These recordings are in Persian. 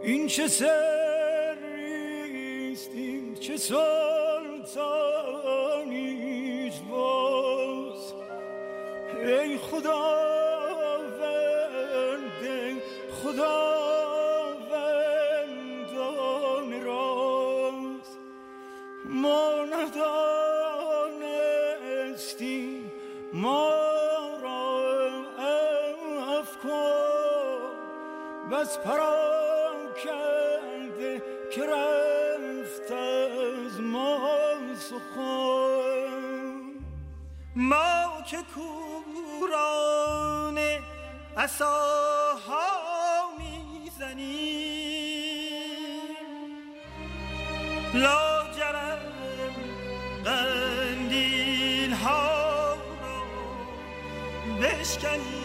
این چه سریست، این چه سلطانیست باز. ای خداوند، ای خداوندان راز، ما ندانستیم ما را افکار بس پراکنده که رفت از ما سخن. ما که کوران عصاها میزنیم، لاجرم قندیل ها را بشکنیم.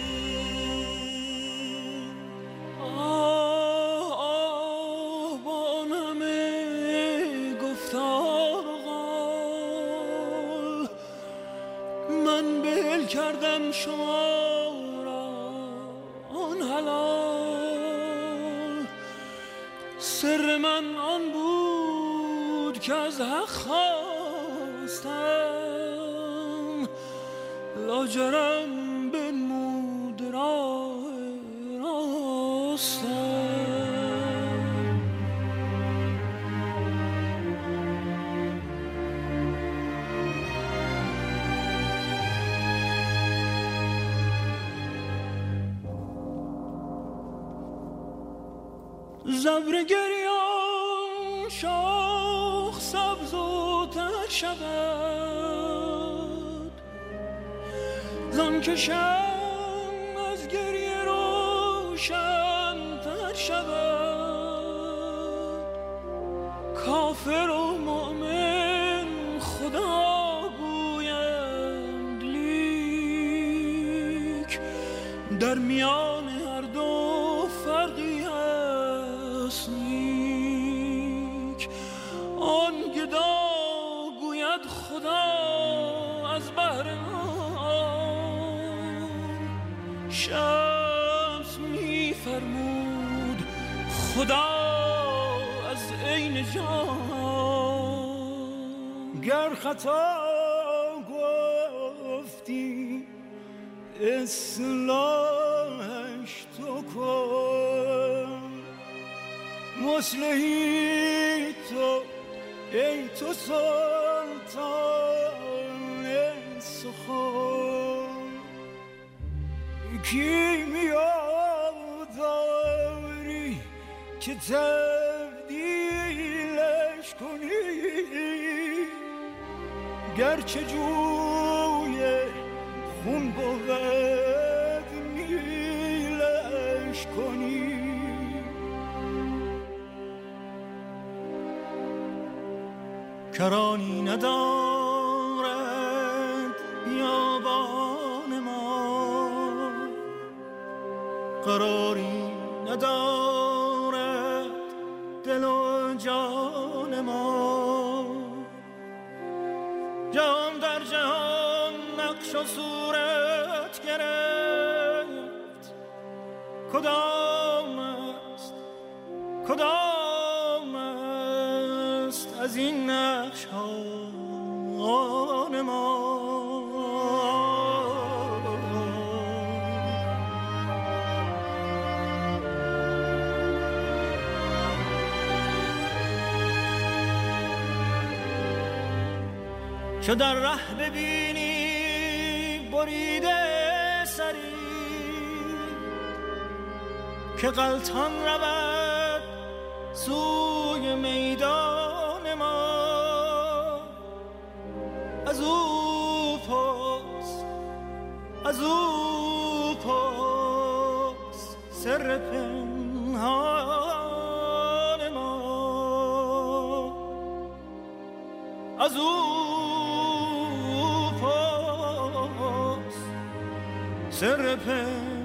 کردم شما را آن حلال، سر من آن بود که از حق خواستم، لاجرم بنمود راه راستم. زبر گریان شاخ سبز و تر شود، زان که شم از گریه روشن تر شود. کافر و مؤمن خدا گویند، لیک در میان هر دو فرقی نیک. آن گدا گوید خدا از بحر آن، شمس میفرمود خدا از عین جان. گر خطا گفتی اصلاحش تو کن، مصلحی تو ای تو سلطان سخن. کیمیا داری که تبدیلش کنی، گرچه جوی خون بود میلش کنی. کرانی ندارد بیابان ما، قراری ندارد دل و جان ما. جهان در جهان نقش و صورت گرفت، کدام است کدام است از این نقش ها آن ما. چو در ره ببینی بریده سری، که غلطان رود سوی میدان ما. از او پرس سر پنهان ما. از او سر پنهان